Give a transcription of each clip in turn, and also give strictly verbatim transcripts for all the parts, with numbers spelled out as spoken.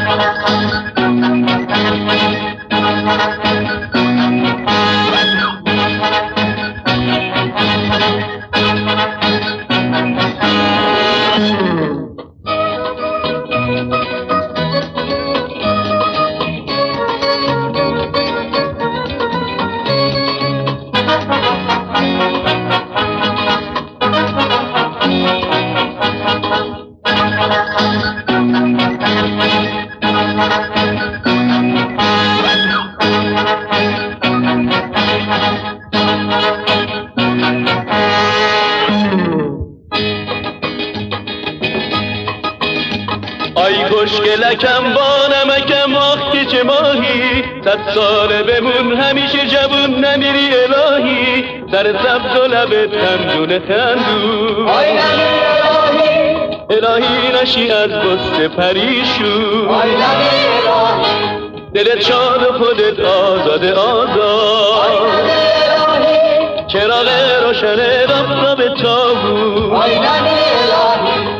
آی خوشگلکم با نمکم آخ چه ماهی، صد ساله بمون همیشه جوون نمیری الهی، سر سبز و لبت خندون خندون. آی نمیری الهی، الهی نشی از بست پریشون. آی نمیری الهی، دلت شاد و خودت آزاد آزاد. آی نمیری الهی، چراغ روشن آفتاب تابون. آی نمیری الهی.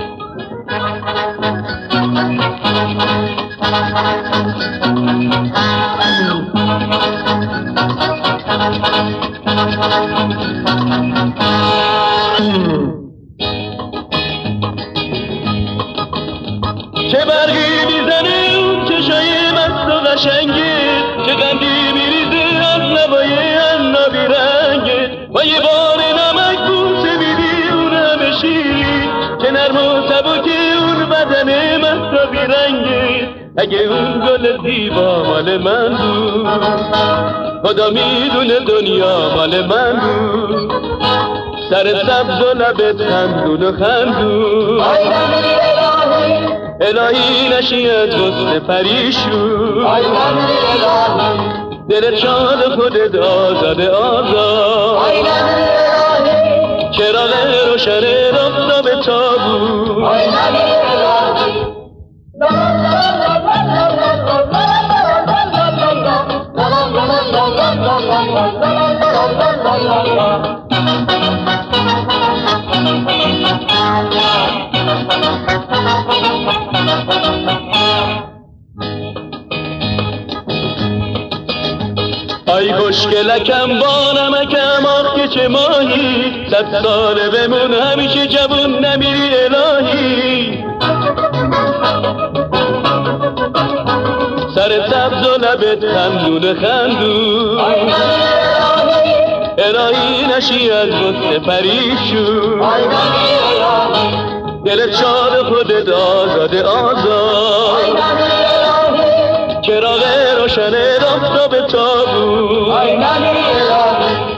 چه برقی میزنه اون چشای مست و قشنگه، چه قندی میریزه از لبای عنابی رنگه، و یه بار نمک بوسه میدی اون همه شیری، چه نرم و سبکه اون بدن مهتابی رنگه. اگه اون گل زیبا مال من بود، خدا میدونه دنیا مال من بود، سر سبز و لبت خندون و خندون. آی نمیری الهی، الهی نشی از غصه پریشون. آی نمیری الهی، دلت شاد خودت آزاد آزاد. آی نمیری الهی، چراغ روشن آفتاب تابون. آی نمیری الهی. آی خوشگلکم با نمکم آخ که چه ماهی، صد ساله بمون همیشه جوون نمیری الهی، سر سبز و لبت خندون خندون. آی نمیری الهی، الهی نشی از غصه پریشون. آی نمیری الهی، دلت شاد خودت آزاد آزاد. آی نمیری الهی، چراغ روشن آفتاب تابون. آی نمیری الهی.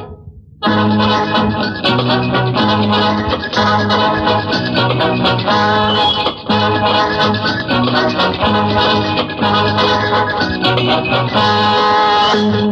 Thank you.